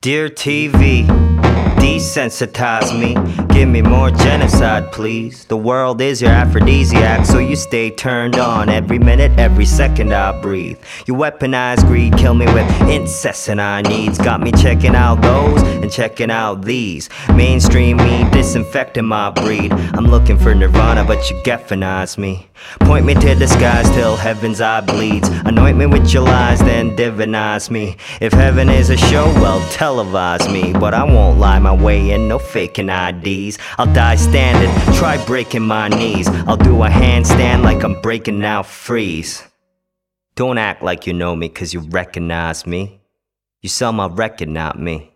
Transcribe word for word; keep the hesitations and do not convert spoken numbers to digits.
Dear T V, desensitize me. Give me more genocide, please. The world is your aphrodisiac, so you stay turned on every minute, every second I breathe. You weaponize greed, kill me with incessant I needs. Got me checking out those and checking out these. Mainstream me, disinfecting my breed. I'm looking for nirvana, but you Geffen-ize me. Point me to the skies till heaven's eye bleeds. Anoint me with your lies, then divinize me. If heaven is a show, well, televise me. But I won't lie my way in, no faking I Ds. I'll die standing, try breaking my knees. I'll do a handstand like I'm breaking out freeze. Don't act like you know me cause you recognize me. You sell my record, not me.